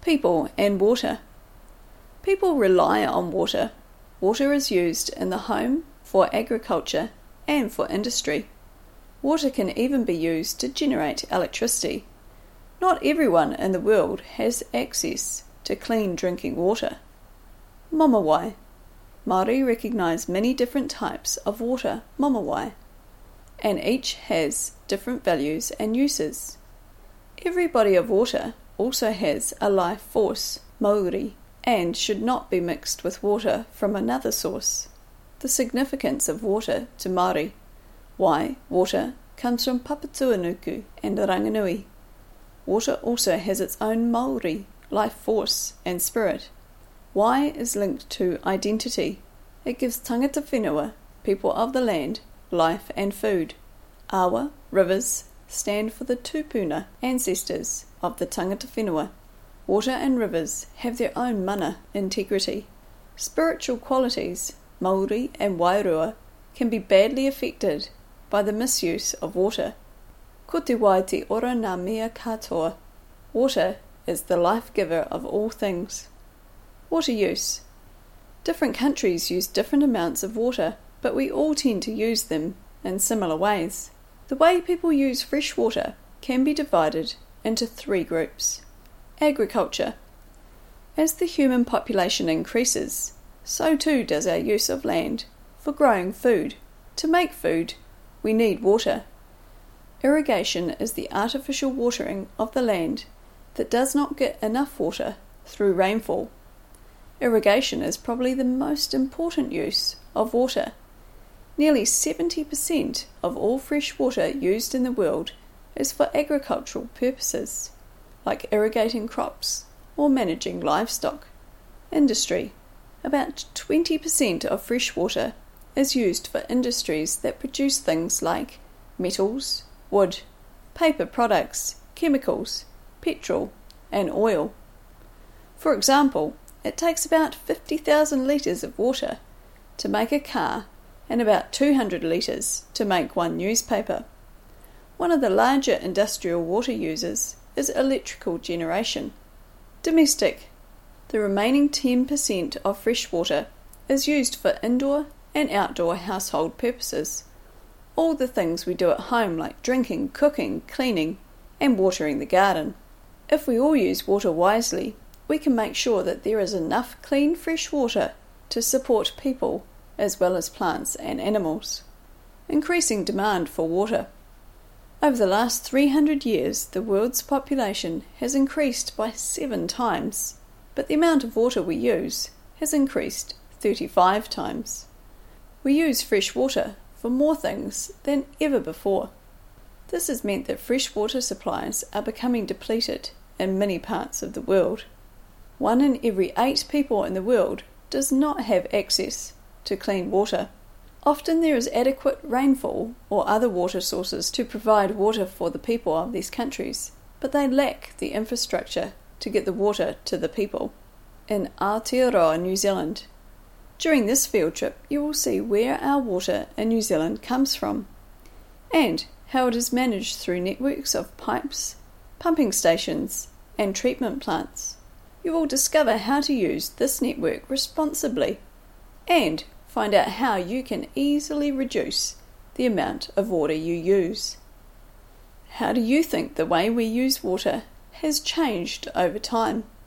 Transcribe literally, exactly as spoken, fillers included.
People and water. People rely on water. Water is used in the home, for agriculture, and for industry. Water can even be used to generate electricity. Not everyone in the world has access to clean drinking water. Momowai. Māori recognise many different types of water, momowai, and each has different values and uses. Every body of water also has a life force, mauri, and should not be mixed with water from another source. The significance of water to Māori. Why water comes from Papatūānuku and Ranganui. Water also has its own mauri, life force and spirit. Why is linked to identity. It gives tangata whenua, people of the land, life and food. Awa, rivers, stand for the tupuna, ancestors of the tangata whenua. Water and rivers have their own mana, integrity. Spiritual qualities, Māori and Wairua, can be badly affected by the misuse of water. Ko te wai te ora ngā mea katoa. Water is the life-giver of all things. Water use. Different countries use different amounts of water, but we all tend to use them in similar ways. The way people use fresh water can be divided into three groups. Agriculture. As the human population increases, so too does our use of land for growing food. To make food, we need water. Irrigation is the artificial watering of the land that does not get enough water through rainfall. Irrigation is probably the most important use of water. Nearly seventy percent of all fresh water used in the world is for agricultural purposes, like irrigating crops or managing livestock. Industry. About twenty percent of fresh water is used for industries that produce things like metals, wood, paper products, chemicals, petrol, and oil. For example, it takes about fifty thousand litres of water to make a car and about two hundred litres to make one newspaper. One of the larger industrial water users is electrical generation. Domestic. The remaining ten percent of fresh water is used for indoor and outdoor household purposes. All the things we do at home like drinking, cooking, cleaning, and watering the garden. If we all use water wisely, we can make sure that there is enough clean fresh water to support people as well as plants and animals. Increasing demand for water. Over the last three hundred years, the world's population has increased by seven times, but the amount of water we use has increased thirty-five times. We use fresh water for more things than ever before. This has meant that fresh water supplies are becoming depleted in many parts of the world. One in every eight people in the world does not have access to clean water. Often there is adequate rainfall or other water sources to provide water for the people of these countries, but they lack the infrastructure to get the water to the people. In Aotearoa, New Zealand. During this field trip, you will see where our water in New Zealand comes from, and how it is managed through networks of pipes, pumping stations, and treatment plants. You will discover how to use this network responsibly, and find out how you can easily reduce the amount of water you use. How do you think the way we use water has changed over time?